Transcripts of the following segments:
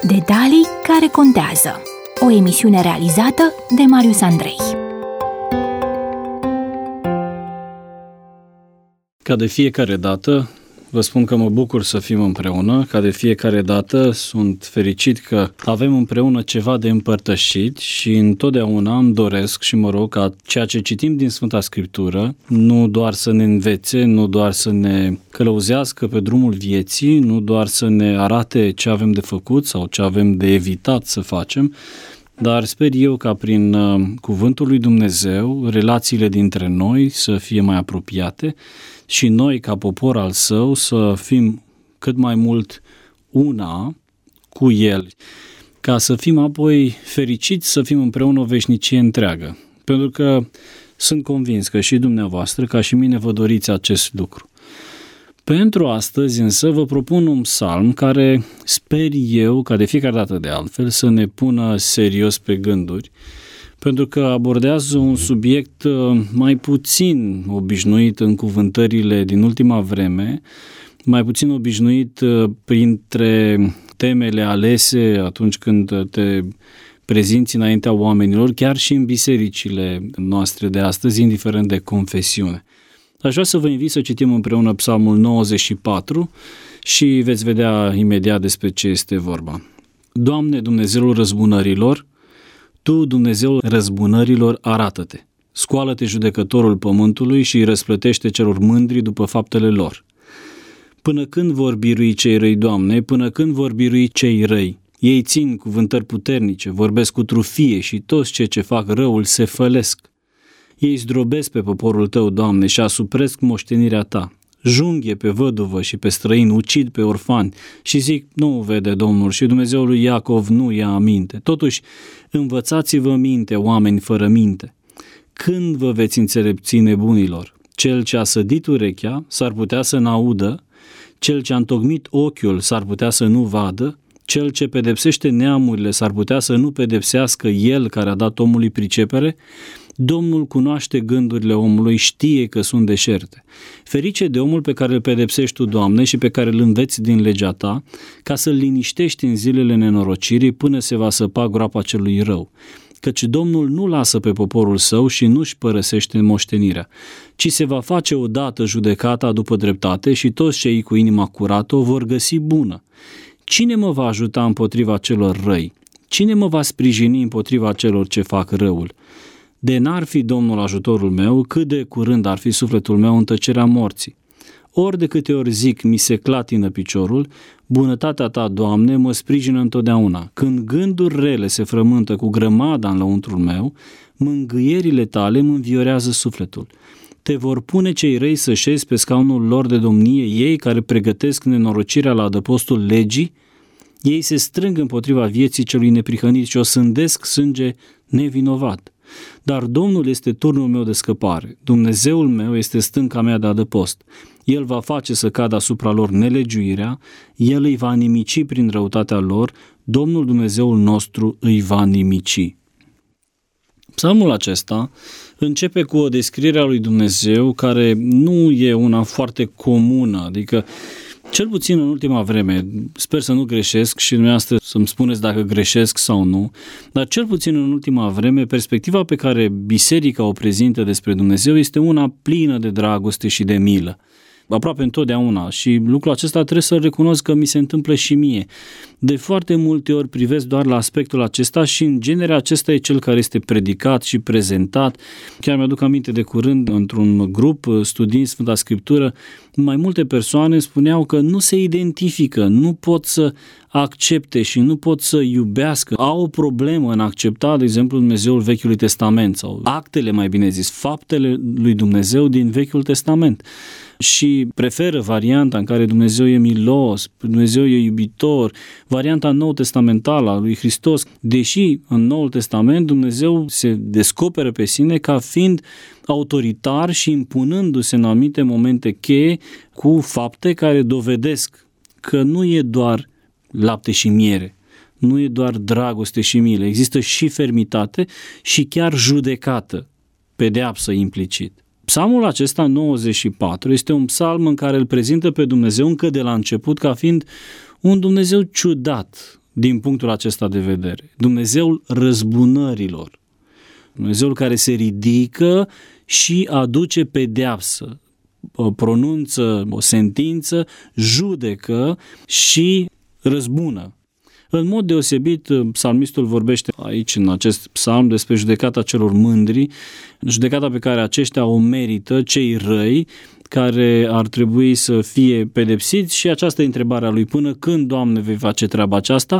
Detalii care contează. O emisiune realizată de Marius Andrei. Ca de fiecare dată, vă spun că mă bucur să fim împreună, ca de fiecare dată sunt fericit că avem împreună ceva de împărtășit și întotdeauna îmi doresc și mă rog ca ceea ce citim din Sfânta Scriptură nu doar să ne învețe, nu doar să ne călăuzească pe drumul vieții, nu doar să ne arate ce avem de făcut sau ce avem de evitat să facem, dar sper eu ca prin cuvântul lui Dumnezeu relațiile dintre noi să fie mai apropiate și noi ca popor al său să fim cât mai mult una cu el, ca să fim apoi fericiți să fim împreună o veșnicie întreagă. Pentru că sunt convins că și dumneavoastră, ca și mine, vă doriți acest lucru. Pentru astăzi însă vă propun un psalm care sper eu, ca de fiecare dată de altfel, să ne pună serios pe gânduri, pentru că abordează un subiect mai puțin obișnuit în cuvântările din ultima vreme, mai puțin obișnuit printre temele alese atunci când te prezinți înaintea oamenilor, chiar și în bisericile noastre de astăzi, indiferent de confesiune. Aș vrea să vă invit să citim împreună Psalmul 94 și veți vedea imediat despre ce este vorba. Doamne, Dumnezeul răzbunărilor, Tu, Dumnezeul răzbunărilor, arată-te. Scoală-te, judecătorul pământului, și îi răsplătește celor mândri după faptele lor. Până când vor birui cei răi, Doamne, până când vor birui cei răi? Ei țin cuvântări puternice, vorbesc cu trufie și toți cei ce fac răul se fălesc. Ei zdrobesc pe poporul Tău, Doamne, și asupresc moștenirea Ta. Junghie pe văduvă și pe străin, ucid pe orfani și zic, nu vede Domnul, și Dumnezeul lui Iacov nu ia aminte. Totuși, învățați-vă minte, oameni fără minte. Când vă veți înțelepți, nebunilor? Cel ce a sădit urechea s-ar putea să n-audă, cel ce a întocmit ochiul s-ar putea să nu vadă, cel ce pedepsește neamurile s-ar putea să nu pedepsească el care a dat omului pricepere. Domnul cunoaște gândurile omului, știe că sunt deșerte. Ferice de omul pe care îl pedepsești Tu, Doamne, și pe care îl înveți din legea Ta, ca să-l liniștești în zilele nenorocirii până se va săpa groapa celui rău. Căci Domnul nu lasă pe poporul său și nu-și părăsește moștenirea, ci se va face odată judecata după dreptate și toți cei cu inima curată o vor găsi bună. Cine mă va ajuta împotriva celor răi? Cine mă va sprijini împotriva celor ce fac răul? De n-ar fi Domnul ajutorul meu, cât de curând ar fi sufletul meu în tăcerea morții. Ori de câte ori zic, mi se clatină piciorul, bunătatea Ta, Doamne, mă sprijină întotdeauna. Când gânduri rele se frământă cu grămada în lăuntrul meu, mângâierile Tale mă înviorează sufletul. Te vor pune cei răi să șezi pe scaunul lor de domnie, ei care pregătesc nenorocirea la adăpostul legii. Ei se strâng împotriva vieții celui neprihănit și o sândesc sânge nevinovat. Dar Domnul este turnul meu de scăpare, Dumnezeul meu este stânca mea de adăpost. El va face să cadă asupra lor nelegiuirea, El îi va nimici prin răutatea lor, Domnul Dumnezeul nostru îi va nimici. Psalmul acesta începe cu o descriere a lui Dumnezeu care nu e una foarte comună, adică cel puțin în ultima vreme, sper să nu greșesc și dumneavoastră să-mi spuneți dacă greșesc sau nu, dar cel puțin în ultima vreme, perspectiva pe care biserica o prezintă despre Dumnezeu este una plină de dragoste și de milă. Aproape întotdeauna, și lucrul acesta trebuie să recunosc că mi se întâmplă și mie. De foarte multe ori privesc doar la aspectul acesta și în genere acesta e cel care este predicat și prezentat. Chiar mi-aduc aminte de curând într-un grup studiind Sfânta Scriptură, mai multe persoane spuneau că nu se identifică, nu pot să accepte și nu pot să iubească. Au o problemă în a accepta, de exemplu, Dumnezeul Vechiului Testament sau actele, mai bine zis, faptele lui Dumnezeu din Vechiul Testament. Și preferă varianta în care Dumnezeu e milos, Dumnezeu e iubitor, varianta nou-testamentală a lui Hristos, deși în Noul Testament Dumnezeu se descoperă pe sine ca fiind autoritar și impunându-se în anumite momente cheie cu fapte care dovedesc că nu e doar lapte și miere, nu e doar dragoste și milă, există și fermitate și chiar judecată, pedeapsă implicit. Psalmul acesta, 94, este un psalm în care îl prezintă pe Dumnezeu încă de la început ca fiind un Dumnezeu ciudat, din punctul acesta de vedere. Dumnezeul răzbunărilor. Dumnezeul care se ridică și aduce pedeapsă, pronunță o sentință, judecă și răzbună. În mod deosebit, psalmistul vorbește aici, în acest psalm, despre judecata celor mândri, judecata pe care aceștia o merită, cei răi, care ar trebui să fie pedepsiți, și această întrebare a lui: până când, Doamne, vei face treaba aceasta?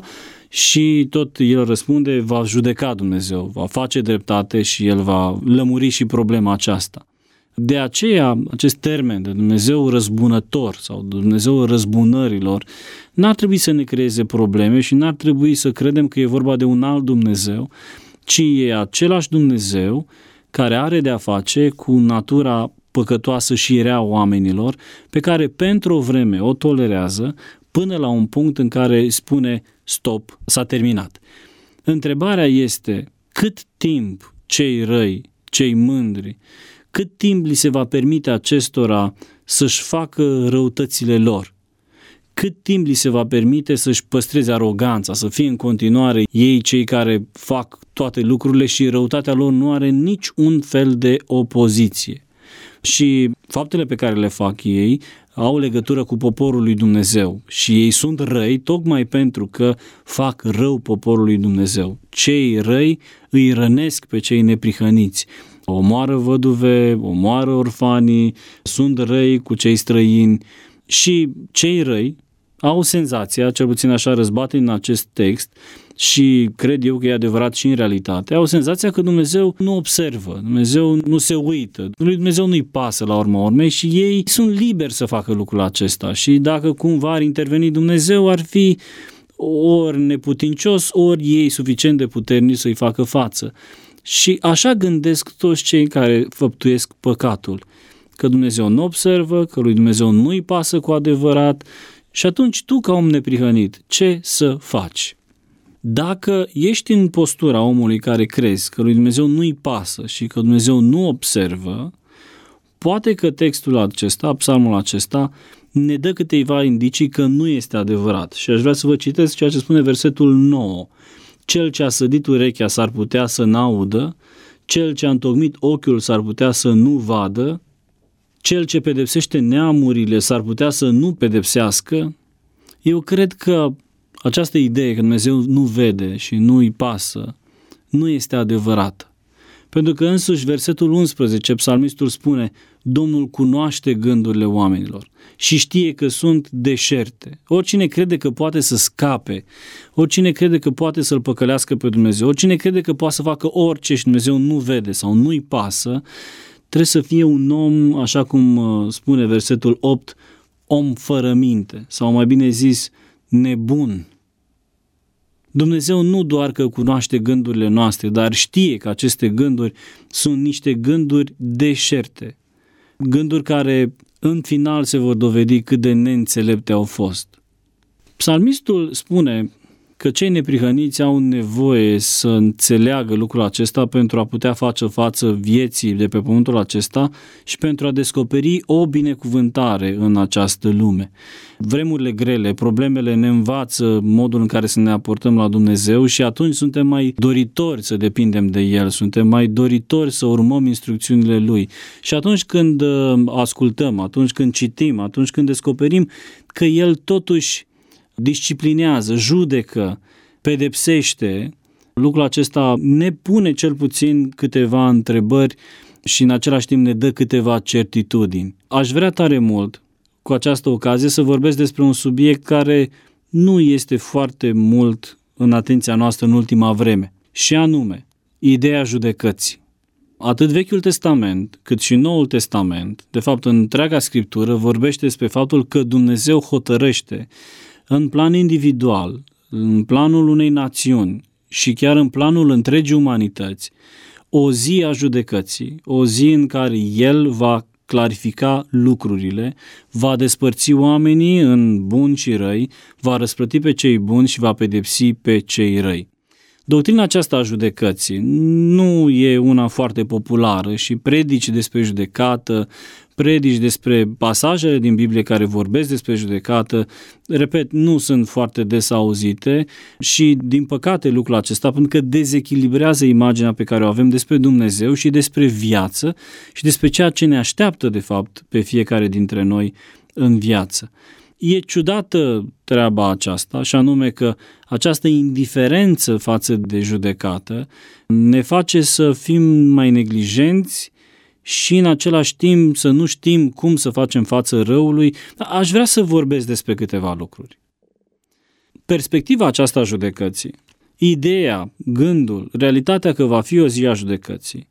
Și tot el răspunde: va judeca Dumnezeu, va face dreptate și el va lămuri și problema aceasta. De aceea, acest termen de Dumnezeu răzbunător sau Dumnezeu răzbunărilor n-ar trebui să ne creeze probleme și n-ar trebui să credem că e vorba de un alt Dumnezeu, ci e același Dumnezeu care are de-a face cu natura păcătoasă și rea a oamenilor, pe care pentru o vreme o tolerează până la un punct în care spune: stop, s-a terminat. Întrebarea este: cât timp cei răi, cei mândri, cât timp li se va permite acestora să-și facă răutățile lor? Cât timp li se va permite să-și păstreze aroganța, să fie în continuare ei cei care fac toate lucrurile și răutatea lor nu are niciun fel de opoziție? Și faptele pe care le fac ei au legătură cu poporul lui Dumnezeu și ei sunt răi tocmai pentru că fac rău poporului Dumnezeu. Cei răi îi rănesc pe cei neprihăniți, omoară văduve, omoară orfanii, sunt răi cu cei străini și cei răi au senzația, cel puțin așa răzbate în acest text, și cred eu că e adevărat și în realitate, au senzația că Dumnezeu nu observă, Dumnezeu nu se uită, lui Dumnezeu nu-i pasă la urma urmei și ei sunt liberi să facă lucrul acesta și dacă cumva ar interveni Dumnezeu, ar fi ori neputincios, ori ei suficient de puternici să-i facă față. Și așa gândesc toți cei care făptuiesc păcatul, că Dumnezeu nu observă, că lui Dumnezeu nu-i pasă cu adevărat. Și atunci tu, ca om neprihănit, ce să faci? Dacă ești în postura omului care crezi că lui Dumnezeu nu-i pasă și că Dumnezeu nu observă, poate că textul acesta, psalmul acesta, ne dă câteva indicii că nu este adevărat. Și aș vrea să vă citesc ceea ce spune versetul 9. Cel ce a sădit urechea s-ar putea să n-audă, cel ce a întocmit ochiul s-ar putea să nu vadă, cel ce pedepsește neamurile s-ar putea să nu pedepsească. Eu cred că această idee că Dumnezeu nu vede și nu îi pasă nu este adevărată. Pentru că însuși versetul 11, psalmistul spune: Domnul cunoaște gândurile oamenilor și știe că sunt deșerte. Oricine crede că poate să scape, oricine crede că poate să-L păcălească pe Dumnezeu, oricine crede că poate să facă orice și Dumnezeu nu vede sau nu-i pasă, trebuie să fie un om, așa cum spune versetul 8, om fără minte, sau mai bine zis, nebun. Dumnezeu nu doar că cunoaște gândurile noastre, dar știe că aceste gânduri sunt niște gânduri deșerte, gânduri care în final se vor dovedi cât de neînțelepte au fost. Psalmistul spune că cei neprihăniți au nevoie să înțeleagă lucrul acesta pentru a putea face față vieții de pe pământul acesta și pentru a descoperi o binecuvântare în această lume. Vremurile grele, problemele ne învață modul în care să ne aportăm la Dumnezeu și atunci suntem mai doritori să depindem de El, suntem mai doritori să urmăm instrucțiunile Lui. Și atunci când ascultăm, atunci când citim, atunci când descoperim că El totuși disciplinează, judecă, pedepsește, lucrul acesta ne pune cel puțin câteva întrebări și în același timp ne dă câteva certitudini. Aș vrea tare mult cu această ocazie să vorbesc despre un subiect care nu este foarte mult în atenția noastră în ultima vreme, și anume ideea judecății. Atât Vechiul Testament cât și Noul Testament, de fapt întreaga Scriptură, vorbește despre faptul că Dumnezeu hotărăște în plan individual, în planul unei națiuni și chiar în planul întregii umanități, o zi a judecății, o zi în care El va clarifica lucrurile, va despărți oamenii în buni și răi, va răsplăti pe cei buni și va pedepsi pe cei răi. Doctrina aceasta a judecății nu e una foarte populară și predici despre judecată, predici despre pasajele din Biblie care vorbesc despre judecată, repet, nu sunt foarte des auzite și, din păcate, lucrul acesta, pentru că dezechilibrează imaginea pe care o avem despre Dumnezeu și despre viață și despre ceea ce ne așteaptă, de fapt, pe fiecare dintre noi în viață. E ciudată treaba aceasta, și anume că această indiferență față de judecată ne face să fim mai neglijenți și în același timp să nu știm cum să facem față răului. Aș vrea să vorbesc despre câteva lucruri. Perspectiva aceasta a judecății, ideea, gândul, realitatea că va fi o zi a judecății,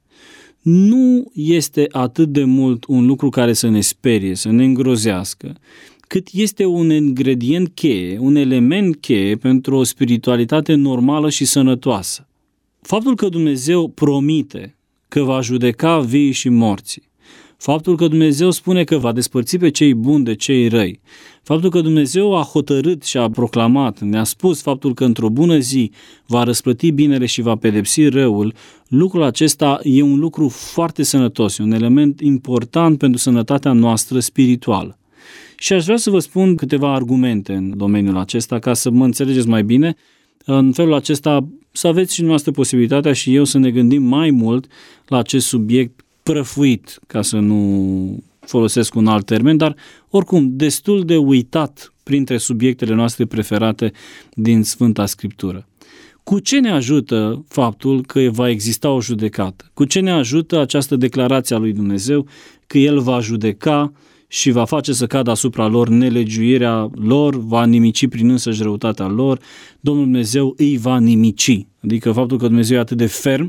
nu este atât de mult un lucru care să ne sperie, să ne îngrozească, cât este un ingredient cheie, un element cheie pentru o spiritualitate normală și sănătoasă. Faptul că Dumnezeu promite că va judeca vii și morții, faptul că Dumnezeu spune că va despărți pe cei buni de cei răi, faptul că Dumnezeu a hotărât și a proclamat, ne-a spus faptul că într-o bună zi va răsplăti binele și va pedepsi răul, lucrul acesta e un lucru foarte sănătos, un element important pentru sănătatea noastră spirituală. Și aș vrea să vă spun câteva argumente în domeniul acesta ca să mă înțelegeți mai bine. În felul acesta să aveți și dumneavoastră posibilitatea și eu să ne gândim mai mult la acest subiect prăfuit, ca să nu folosesc un alt termen, dar oricum destul de uitat printre subiectele noastre preferate din Sfânta Scriptură. Cu ce ne ajută faptul că va exista o judecată? Cu ce ne ajută această declarație a lui Dumnezeu că El va judeca și va face să cadă asupra lor nelegiuirea lor, va nimici prin însăși răutatea lor, Domnul Dumnezeu îi va nimici. Adică faptul că Dumnezeu e atât de ferm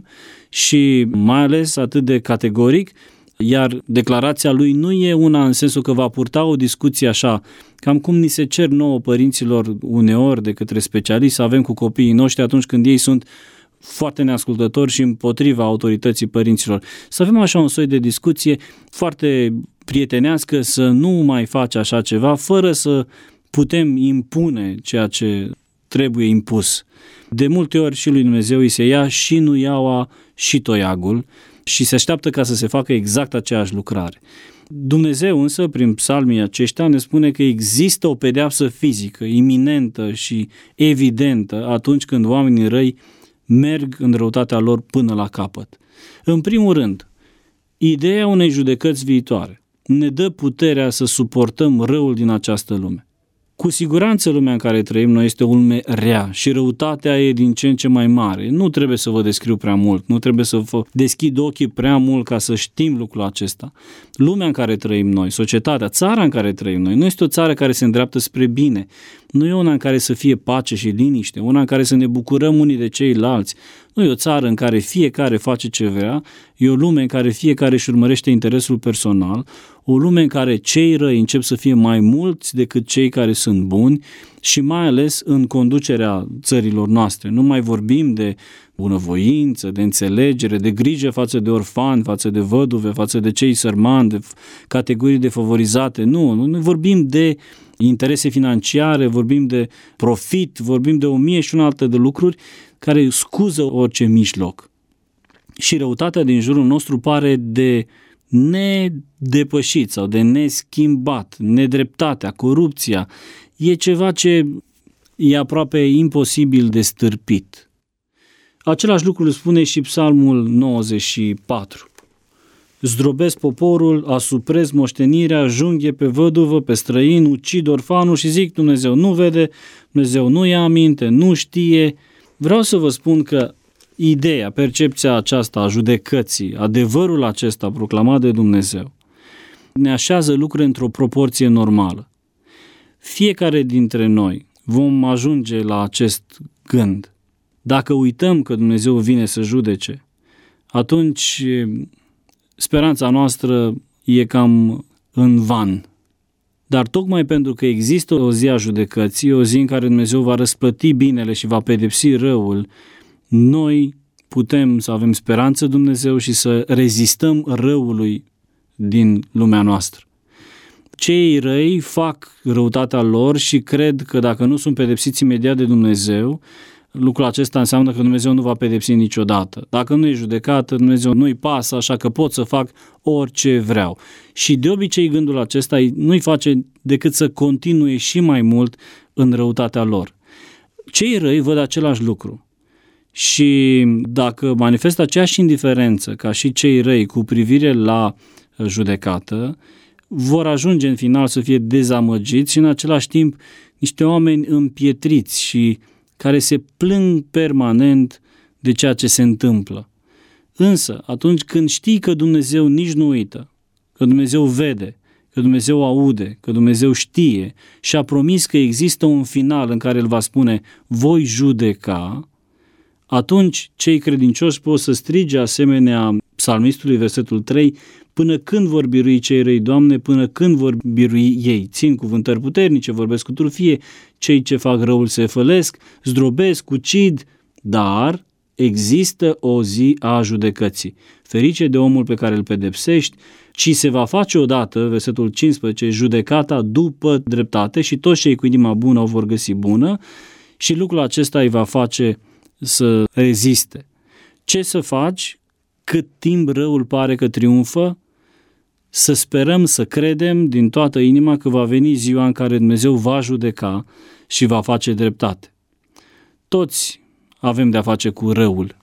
și mai ales atât de categoric, iar declarația lui nu e una în sensul că va purta o discuție așa, cam cum ni se cer nouă părinților uneori de către specialiști să avem cu copiii noștri atunci când ei sunt foarte neascultători și împotriva autorității părinților. Să avem așa un soi de discuție foarte prietenească, să nu mai faci așa ceva, fără să putem impune ceea ce trebuie impus. De multe ori și lui Dumnezeu îi se ia și nuiaua și toiagul și se așteaptă ca să se facă exact aceeași lucrare. Dumnezeu însă, prin psalmii aceștia, ne spune că există o pedeapsă fizică, iminentă și evidentă atunci când oamenii răi merg în răutatea lor până la capăt. În primul rând, ideea unei judecăți viitoare ne dă puterea să suportăm răul din această lume. Cu siguranță lumea în care trăim noi este o lume rea și răutatea e din ce în ce mai mare. Nu trebuie să vă descriu prea mult, nu trebuie să vă deschid ochii prea mult ca să știm lucrul acesta. Lumea în care trăim noi, societatea, țara în care trăim noi, nu este o țară care se îndreaptă spre bine. Nu e una în care să fie pace și liniște, una în care să ne bucurăm unii de ceilalți. Nu e o țară în care fiecare face ce vrea, e o lume în care fiecare își urmărește interesul personal, o lume în care cei răi încep să fie mai mulți decât cei care sunt buni și mai ales în conducerea țărilor noastre. Nu mai vorbim de bunăvoință, de înțelegere, de grijă față de orfani, față de văduve, față de cei sărmani, de categorii defavorizate. Nu vorbim de interese financiare, vorbim de profit, vorbim de 1001 alte de lucruri care scuză orice mijloc. Și răutatea din jurul nostru pare de nedepășit sau de neschimbat, nedreptatea, corupția, e ceva ce e aproape imposibil de stârpit. Același lucru îl spune și Psalmul 94. Zdrobesc poporul, asuprez moștenirea, junghie pe văduvă, pe străin, ucid orfanul și zic Dumnezeu nu vede, Dumnezeu nu ia aminte, nu știe. Vreau să vă spun că ideea, percepția aceasta a judecății, adevărul acesta proclamat de Dumnezeu, ne așează lucrurile într-o proporție normală. Fiecare dintre noi vom ajunge la acest gând. Dacă uităm că Dumnezeu vine să judece, atunci speranța noastră e cam în van. Dar tocmai pentru că există o zi a judecății, o zi în care Dumnezeu va răsplăti binele și va pedepsi răul, noi putem să avem speranță Dumnezeu și să rezistăm răului din lumea noastră. Cei răi fac răutatea lor și cred că dacă nu sunt pedepsiți imediat de Dumnezeu, lucrul acesta înseamnă că Dumnezeu nu va pedepsi niciodată. Dacă nu e judecată, Dumnezeu nu-i pasă, așa că pot să fac orice vreau. Și de obicei gândul acesta nu-i face decât să continue și mai mult în răutatea lor. Cei răi văd același lucru. Și dacă manifestă aceeași indiferență ca și cei răi cu privire la judecată, vor ajunge în final să fie dezamăgiți și în același timp niște oameni împietriți și care se plâng permanent de ceea ce se întâmplă. Însă, atunci când știi că Dumnezeu nici nu uită, că Dumnezeu vede, că Dumnezeu aude, că Dumnezeu știe și a promis că există un final în care El va spune voi judeca, atunci cei credincioși pot să strige asemenea psalmistului, versetul 3, până când vor birui cei răi, Doamne, până când vor birui ei? Țin cuvântări puternice, vorbesc cu trufie, cei ce fac răul se fălesc, zdrobesc, ucid, dar există o zi a judecății. Ferice de omul pe care îl pedepsești, ci se va face odată, versetul 15, judecata după dreptate și toți cei cu inima bună o vor găsi bună și lucrul acesta îi va face să reziste. Ce să faci cât timp răul pare că triumfă? Să sperăm, să credem din toată inima că va veni ziua în care Dumnezeu va judeca și va face dreptate. Toți avem de-a face cu răul,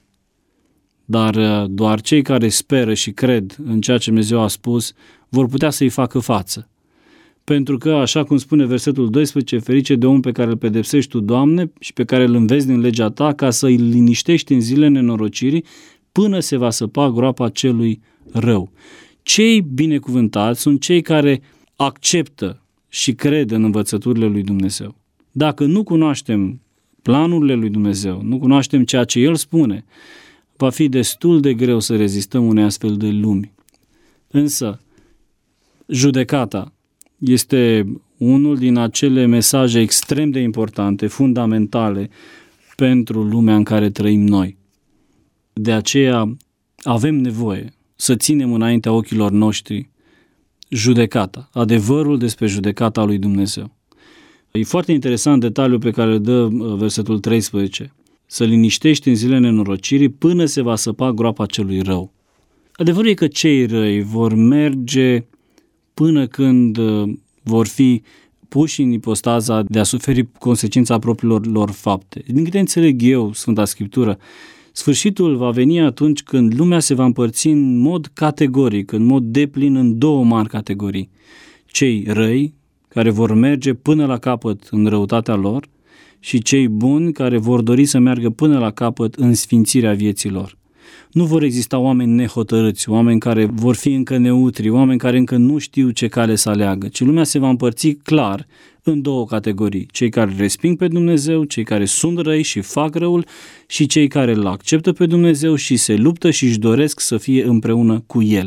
dar doar cei care speră și cred în ceea ce Dumnezeu a spus vor putea să-i facă față. Pentru că, așa cum spune versetul 12, ferice de om pe care îl pedepsești tu, Doamne, și pe care îl înveți din legea ta, ca să îi liniștești în zilele nenorocirii, până se va săpa groapa celui rău. Cei binecuvântați sunt cei care acceptă și cred în învățăturile lui Dumnezeu. Dacă nu cunoaștem planurile lui Dumnezeu, nu cunoaștem ceea ce El spune, va fi destul de greu să rezistăm unei astfel de lumi. Însă, judecata este unul din acele mesaje extrem de importante, fundamentale pentru lumea în care trăim noi. De aceea avem nevoie să ținem înaintea ochilor noștri judecata, adevărul despre judecata lui Dumnezeu. E foarte interesant detaliul pe care îl dă versetul 13. Să liniștești în zilele nenorocirii până se va săpa groapa celui rău. Adevărul e că cei răi vor merge până când vor fi puși în ipostaza de a suferi consecința propriilor lor fapte. Din câte înțeleg eu Sfânta Scriptură, sfârșitul va veni atunci când lumea se va împărți în mod categoric, în mod deplin în două mari categorii. Cei răi, care vor merge până la capăt în răutatea lor, și cei buni care vor dori să meargă până la capăt în sfințirea vieții lor. Nu vor exista oameni nehotărâți, oameni care vor fi încă neutri, oameni care încă nu știu ce cale să aleagă, ci lumea se va împărți clar în două categorii. Cei care resping pe Dumnezeu, cei care sunt răi și fac răul și cei care îl acceptă pe Dumnezeu și se luptă și își doresc să fie împreună cu El.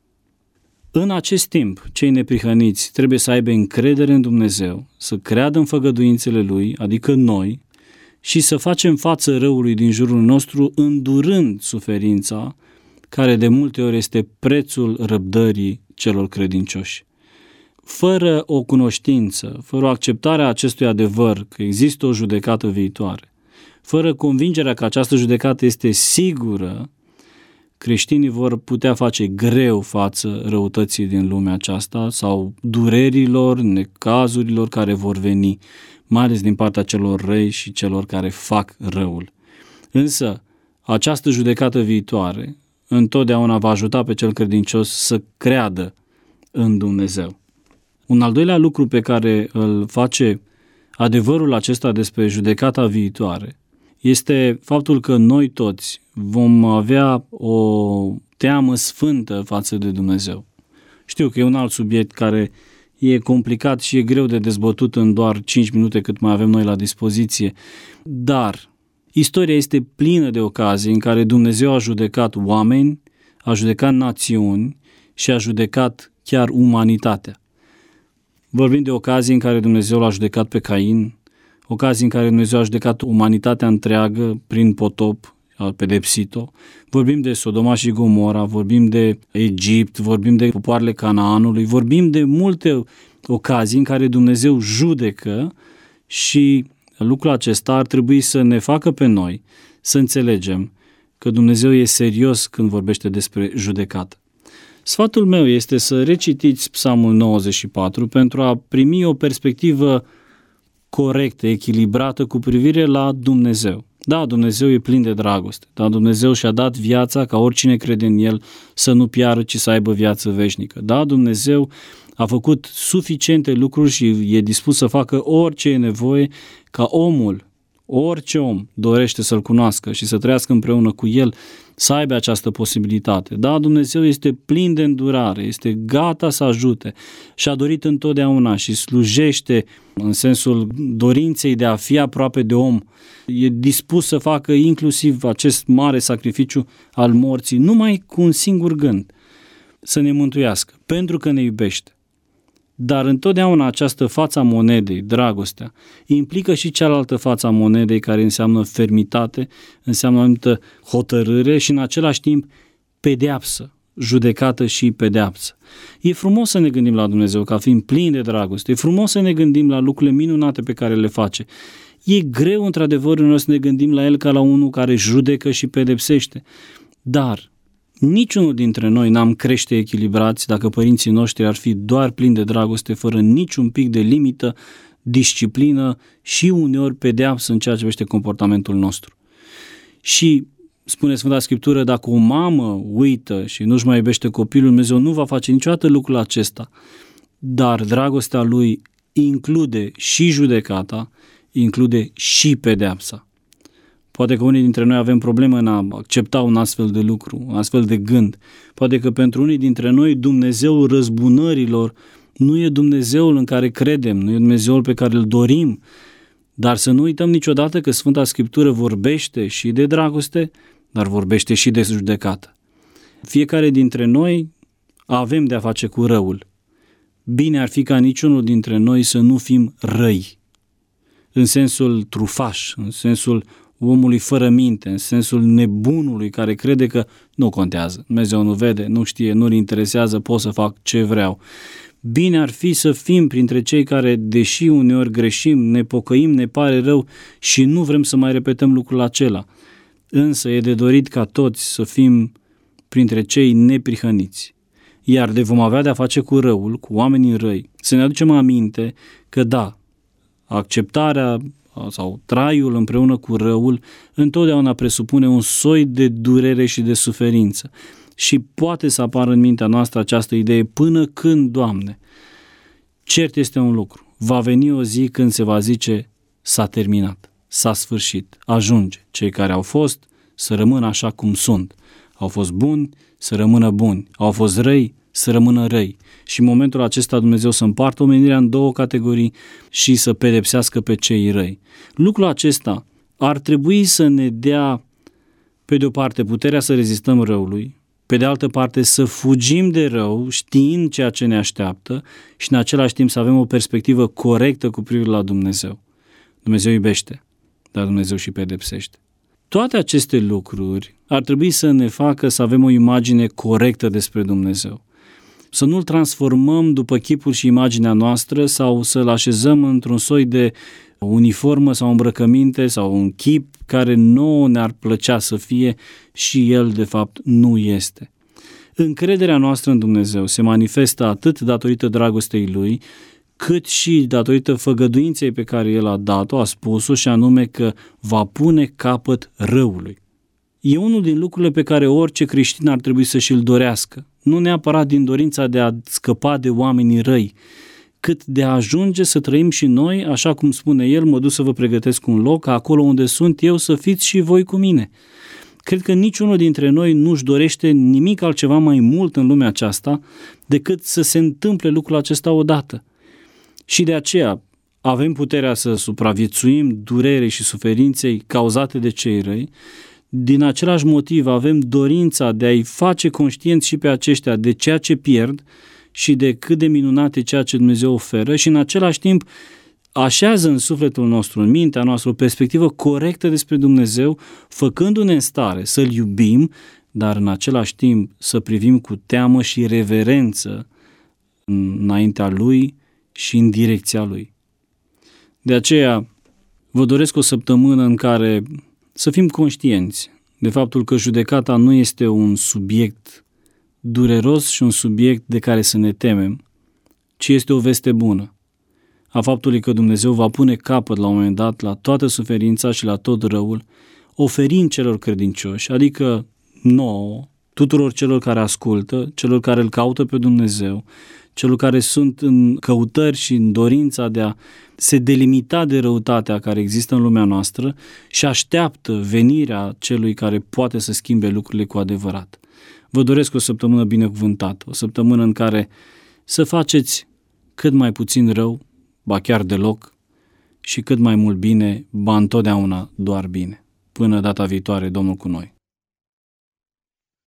În acest timp, cei neprihăniți trebuie să aibă încredere în Dumnezeu, să creadă în făgăduințele Lui, adică noi, și să facem față răului din jurul nostru, îndurând suferința, care de multe ori este prețul răbdării celor credincioși. Fără o cunoștință, fără o acceptare a acestui adevăr că există o judecată viitoare, fără convingerea că această judecată este sigură, creștinii vor putea face greu față răutății din lumea aceasta sau durerilor, necazurilor care vor veni, mai ales din partea celor răi și celor care fac răul. Însă, această judecată viitoare întotdeauna va ajuta pe cel credincios să creadă în Dumnezeu. Un al doilea lucru pe care îl face adevărul acesta despre judecata viitoare este faptul că noi toți vom avea o teamă sfântă față de Dumnezeu. Știu că e un alt subiect care e complicat și e greu de dezbătut în doar 5 minute cât mai avem noi la dispoziție, dar istoria este plină de ocazii în care Dumnezeu a judecat oameni, a judecat națiuni și a judecat chiar umanitatea. Vorbim de ocazii în care Dumnezeu l-a judecat pe Cain, ocazii în care Dumnezeu a judecat umanitatea întreagă prin potop, a pedepsit-o. Vorbim de Sodoma și Gomora, vorbim de Egipt, vorbim de popoarele Canaanului, vorbim de multe ocazii în care Dumnezeu judecă și Lucrul acesta ar trebui să ne facă pe noi să înțelegem că Dumnezeu e serios când vorbește despre judecată. Sfatul meu este să recitiți Psalmul 94 pentru a primi o perspectivă corectă, echilibrată cu privire la Dumnezeu. Da, Dumnezeu e plin de dragoste. Da, Dumnezeu și-a dat viața ca oricine crede în El să nu piară, ci să aibă viață veșnică. Da, Dumnezeu a făcut suficiente lucruri și e dispus să facă orice e nevoie ca omul, orice om dorește să-L cunoască și să trăiască împreună cu El, să aibă această posibilitate. Da, Dumnezeu este plin de îndurare, este gata să ajute și a dorit întotdeauna și slujește în sensul dorinței de a fi aproape de om. E dispus să facă inclusiv acest mare sacrificiu al morții numai cu un singur gând, să ne mântuiască, pentru că ne iubește. Dar întotdeauna această față a monedei, dragostea, implică și cealaltă față a monedei care înseamnă fermitate, înseamnă anumită hotărâre și în același timp pedeapsă, judecată și pedeapsă. E frumos să ne gândim la Dumnezeu ca fiind plin de dragoste, e frumos să ne gândim la lucrurile minunate pe care le face. E greu într-adevăr noi să ne gândim la El ca la unul care judecă și pedepsește, dar niciunul dintre noi n-am crește echilibrați dacă părinții noștri ar fi doar plini de dragoste, fără niciun pic de limită, disciplină și uneori pedeapsă în ceea ce privește comportamentul nostru. Și spune Sfânta Scriptură, dacă o mamă uită și nu-și mai iubește copilul, Dumnezeu nu va face niciodată lucrul acesta, dar dragostea Lui include și judecata, include și pedeapsa. Poate că unii dintre noi avem probleme în a accepta un astfel de lucru, un astfel de gând. Poate că pentru unii dintre noi Dumnezeul răzbunărilor nu e Dumnezeul în care credem, nu e Dumnezeul pe care îl dorim, dar să nu uităm niciodată că Sfânta Scriptură vorbește și de dragoste, dar vorbește și de judecată. Fiecare dintre noi avem de-a face cu răul. Bine ar fi ca niciunul dintre noi să nu fim răi, în sensul trufaș, în sensul omului fără minte, în sensul nebunului care crede că nu contează. Dumnezeu nu vede, nu știe, nu-l interesează, pot să fac ce vreau. Bine ar fi să fim printre cei care, deși uneori greșim, ne pocăim, ne pare rău și nu vrem să mai repetăm lucrul acela. Însă e de dorit ca toți să fim printre cei neprihăniți. Iar de vom avea de-a face cu răul, cu oamenii răi, să ne aducem aminte că da, acceptarea sau traiul împreună cu răul întotdeauna presupune un soi de durere și de suferință. Și poate să apară în mintea noastră această idee până când, Doamne. Cert este un lucru, va veni o zi când se va zice s-a terminat, s-a sfârșit, ajunge. Cei care au fost să rămână așa cum sunt. Au fost buni să rămână buni, au fost răi să rămână răi. Și în momentul acesta Dumnezeu să împartă omenirea în două categorii și să pedepsească pe cei răi. Lucrul acesta ar trebui să ne dea, pe de o parte, puterea să rezistăm răului, pe de altă parte să fugim de rău știind ceea ce ne așteaptă și în același timp să avem o perspectivă corectă cu privire la Dumnezeu. Dumnezeu iubește, dar Dumnezeu și pedepsește. Toate aceste lucruri ar trebui să ne facă să avem o imagine corectă despre Dumnezeu. Să nu-L transformăm după chipul și imaginea noastră sau să-L așezăm într-un soi de uniformă sau îmbrăcăminte sau un chip care nouă ne-ar plăcea să fie și El de fapt nu este. Încrederea noastră în Dumnezeu se manifestă atât datorită dragostei Lui, cât și datorită făgăduinței pe care El a dat-o, a spus-o, și anume că va pune capăt răului. E unul din lucrurile pe care orice creștin ar trebui să și-l dorească, nu neapărat din dorința de a scăpa de oamenii răi, cât de a ajunge să trăim și noi, așa cum spune El, mă duc să vă pregătesc un loc, acolo unde sunt eu să fiți și voi cu mine. Cred că niciunul dintre noi nu-și dorește nimic altceva mai mult în lumea aceasta decât să se întâmple lucrul acesta odată. Și de aceea avem puterea să supraviețuim durerei și suferinței cauzate de cei răi. Din același motiv avem dorința de a-i face conștienți și pe aceștia de ceea ce pierd și de cât de minunate ceea ce Dumnezeu oferă și în același timp așează în sufletul nostru, în mintea noastră, o perspectivă corectă despre Dumnezeu, făcându-ne în stare să-L iubim, dar în același timp să privim cu teamă și reverență înaintea Lui și în direcția Lui. De aceea Vă doresc o săptămână în care să fim conștienți de faptul că judecata nu este un subiect dureros și un subiect de care să ne temem, ci este o veste bună a faptului că Dumnezeu va pune capăt la un moment dat la toată suferința și la tot răul, oferind celor credincioși, adică nouă, tuturor celor care ascultă, celor care îl caută pe Dumnezeu, celor care sunt în căutări și în dorința de a se delimita de răutatea care există în lumea noastră și așteaptă venirea celui care poate să schimbe lucrurile cu adevărat. Vă doresc o săptămână binecuvântată, o săptămână în care să faceți cât mai puțin rău, ba chiar deloc, și cât mai mult bine, ba întotdeauna doar bine. Până data viitoare, Domnul cu noi.